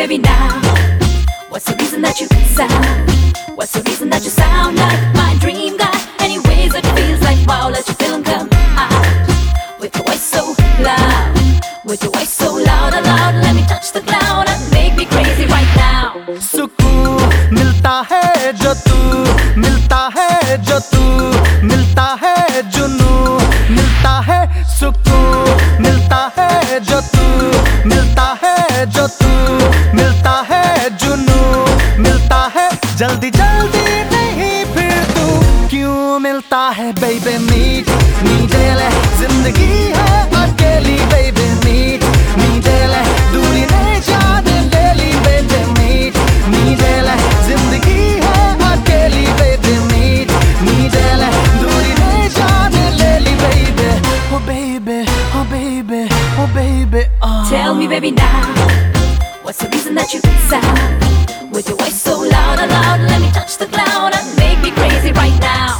baby now. What's the reason that you sound? What's the reason that you sound like my dream guy? Anyways, it feels like wow, let your feeling come out. With your voice so loud, with your voice so loud, loud. Let me touch the cloud and make me crazy right now. सुकून मिलता है जो तू, मिलता है जो तू, मिलता है जुनून, मिलता है सुकून, मिलता है जो तू, मिलता है जो तू, मिलता है जुनून, मिलता है जल्दी जल्दी नहीं फिर तू क्यों मिलता है बेबी मीट मीठे जिंदगी है अकेली बेबी मीट मीठे दूरी नहीं जाने ले ली बेबी मीट मीठे जिंदगी है अकेली बेबी मीट मीठे दूरी नहीं जाने ले ली baby oh baby oh baby oh baby oh. Tell me baby now, what's the reason that you sound? With your voice so loud, loud. Let me touch the cloud and make me crazy right now.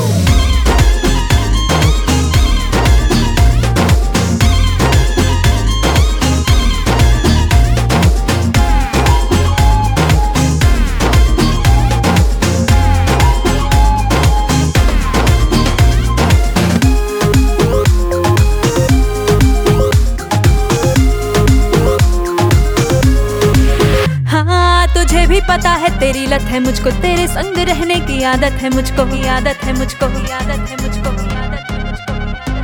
तुझे भी पता है तेरी लत है मुझको, तेरे संग रहने की आदत है मुझको, आदत है मुझको, आदत है मुझको, आदत है मुझको।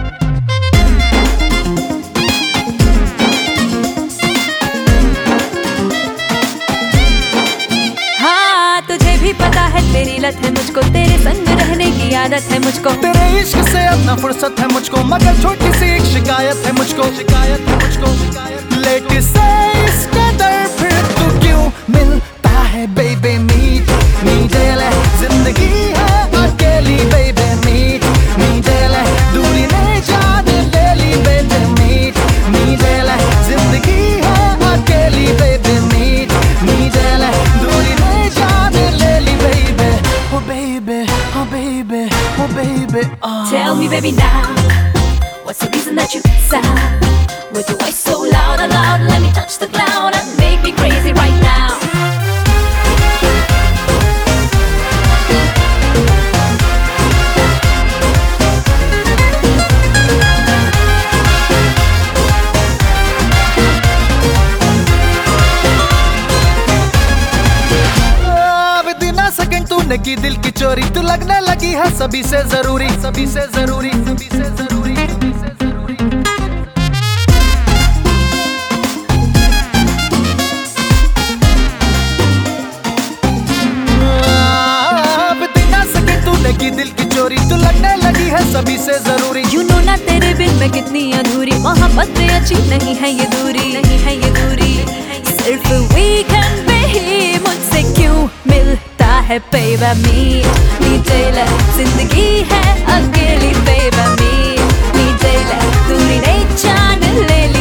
हाँ तुझे भी पता है तेरी लत है मुझको, तेरे संग रहने की आदत है मुझको। तेरे इश्क से अब ना फुर्सत है मुझको, मगर छोटी सी एक शिकायत है मुझको, शिकायत है मुझको, शिकायत। लेट से इसका दर फिर तू क्यों मिलता है बेबी मीट मीठे जिंदगी है अकेली बेबी मीट मीठे दूरी नहीं जाने ले ली बेबी मीट मीठे जिंदगी है अकेली बेबी मीट मीठे दूरी नहीं जाने ले ली baby oh baby oh baby oh baby oh. Tell me baby now, what's the reason that you sound? With your voice so loud, loud. Let me touch the cloud and make me crazy right now. तूने की दिल की चोरी, तू लगने लगी है सभी से जरूरी, सभी से जरूरी, सभी से जरूरी, सभी से जरूरी। अब ना सके तूने की दिल की चोरी, तू लगने लगी है सभी से जरूरी। You know ना तेरे बिन मैं कितनी अधूरी, मोहब्बत में अच्छी नहीं है ये दूरी, नहीं है ये दूरी। सिर्फ वीकेंड पे ही मुझसे क्यों मिलता है बेबी मीट मीठे जिंदगी है अकेली बेबी मीट मीठे दूरी नहीं जान ले ली